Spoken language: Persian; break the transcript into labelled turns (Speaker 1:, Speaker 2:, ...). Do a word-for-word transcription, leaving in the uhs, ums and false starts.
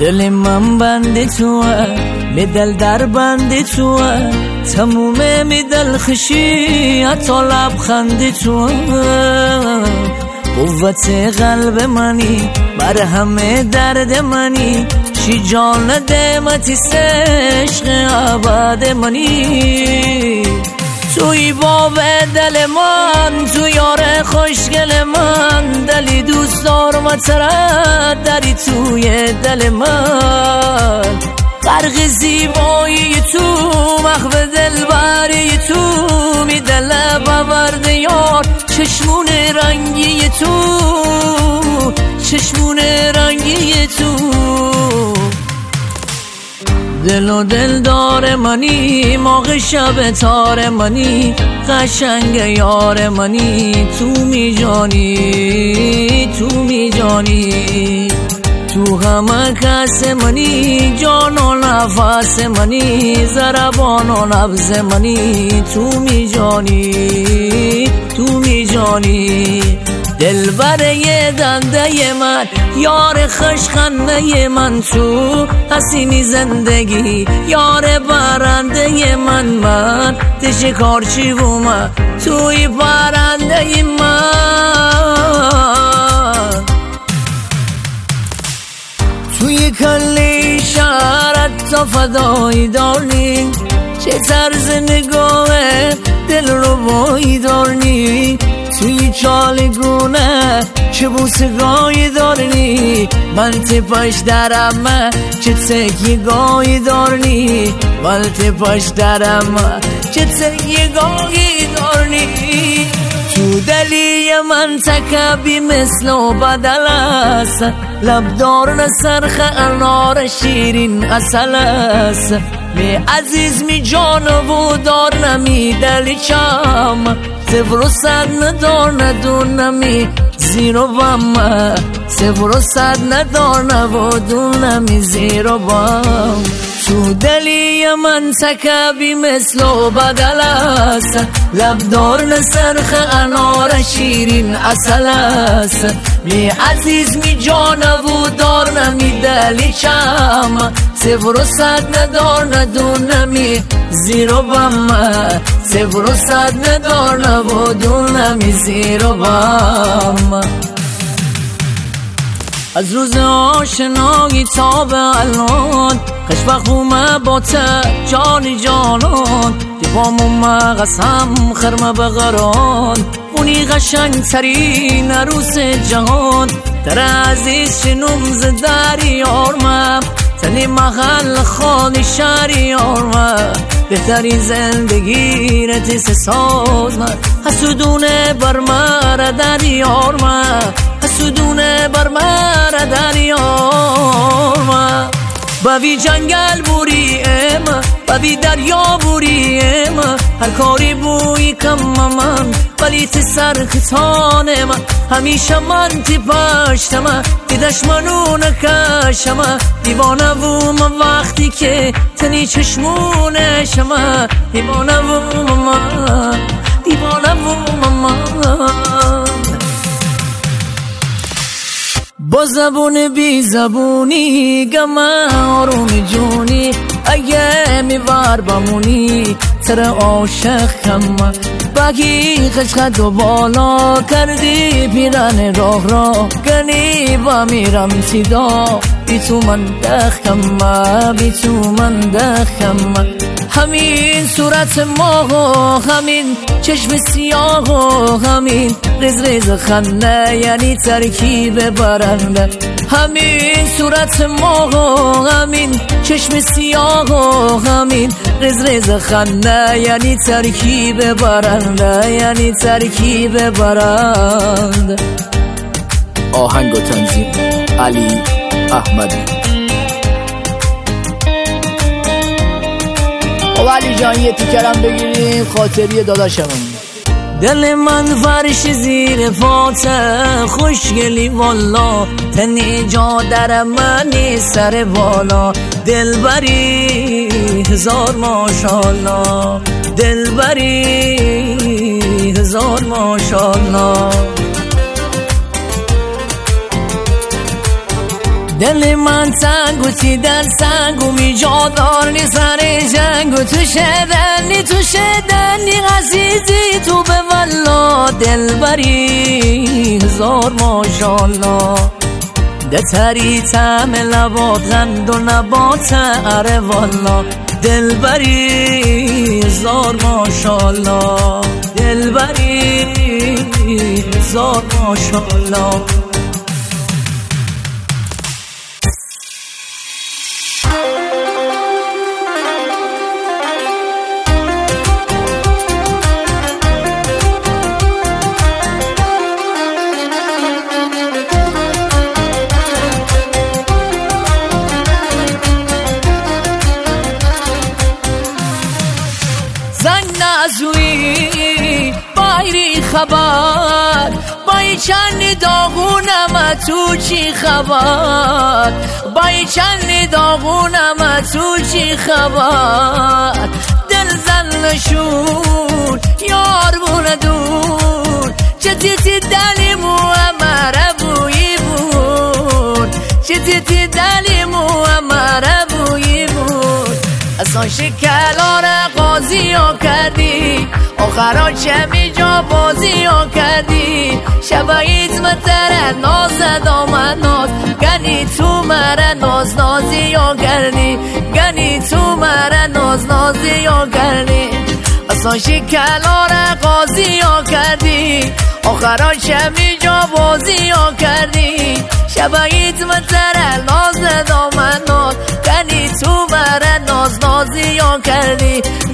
Speaker 1: دل من بند توه می دل در بند توه تموم می دل خشی حتی لبخند توه قوت قلب منی بر همه درد منی چی جان دمتی عشق ابد منی توی باب دل من تو یار خوشگل من دلی دوست دارم ترد داری توی دل من غرق زیبایی تو مخب دلبری تو می دل بورد یار چشمون رنگی تو چشمون رنگی تو دل و دل دار منی موقع شب تار منی قشنگ یار منی تو می جانی تو می جانی تو همه کس منی جان و نفس منی ضربان و نبض منی تو می جانی تو می جانی دل بره دنده من یار خشخنده من تو حسینی زندگی یار برنده من من تشه کارچی بومه توی برنده من توی کلی شهرت تا فدایی دارنی چه طرز نگاه دل رو بایی دارنی توی چالگونه چه بوسگاهی دارنی من تپش درم چه تکیگاهی دارنی من تپش درم چه تکیگاهی دارنی تو دلی من تکبی مثل و بدل است لبدار نسرخ انار شیرین اصل است می عزیز می جان و دار نمی دلی چم صفر و صد ندار ندون نمی زیر و بم صفر و صد ندار نبودون نمی زیر و بم تو دلی من تکبی مثل و بدل است لبدار نسرخ انار شیرین اصل است می عزیز می جان و دار نمی دلی چم صفر و صد ندار ندون نمی زیر و بم صفر و صد ندار نبودون نمی زیر و بم از روز آشنایی تا به الان خشبخومه با ته جانی جانان دیوامو قسم خرمه بغران اونی قشنگ ترین عروس جهان در عزیز شنوم زداری یارمم تنی محل خانی شهری یارمم بهترین زندگی رتیس ساز من حسودونه بر مرد یارمم حسودونه بر مرد یارمم بوی جنگل بوریم بوی دریا بوریم هر کاری بوی کم من ولی تی سرختان من همیشه من تی پشتم دیدش منو نکشم دیوانه و من وقتی که تنی چشمونشم دیوانه و من دیوانه و من با زبون بی زبونی گم آروم جونی اگه میوار بمونی سر عاشق کم بگی خشخت و بالا کردی پیرن راه را گنی با میرم سیدا بی تو من دخم بی تو من دخم همین صورت ما همین چشم سیاه همین رز رز خنده یعنی ترکیب برنده همین صورت ما همین چشم سیاه همین رز رز خنده یعنی ترکیب برنده یعنی ترکیب برنده
Speaker 2: آهنگ و تنظیم علی احمدی. خب علی جان یه تیکرم بگیریم خاطری داداشمون.
Speaker 1: دل من فرش زیر فاته خوشگلی والا تنی جا در منی سر بالا دلبری هزار ماشالله دلبری هزار ماشالله دل من تنگ و تی در سنگ و می جا دارنی سر جنگ و تو شدنی تو شدنی عزیزی تو به والا دل بری هزار ماشالله ده تری تعم لبات غند و نبات اره والا دل بری هزار ماشالله دل بری هزار ماشالله زنگ نزوی بایری خبر بای چند داغونم تو چی خبر بای چند داغونم تو چی خبر دل زن نشون یار بونه دور چه تیتی دلی مو امره بویی بود چه تیتی دلی مو امره بویی بود اصلا شکلار قاضی ها کردی آخرا چه می جا بازی ها کردی شباییت متره ناز دامن ناز گنی تو مره ناز نازی ها کردی گنی تو مره ناز نازی ها کردی اصلا شکلار قاضی ها کردی آخرا چه می جا بازی ها کردی شباییت متره ناز دامن ناز گنی تو مره ناز نازی ها کردی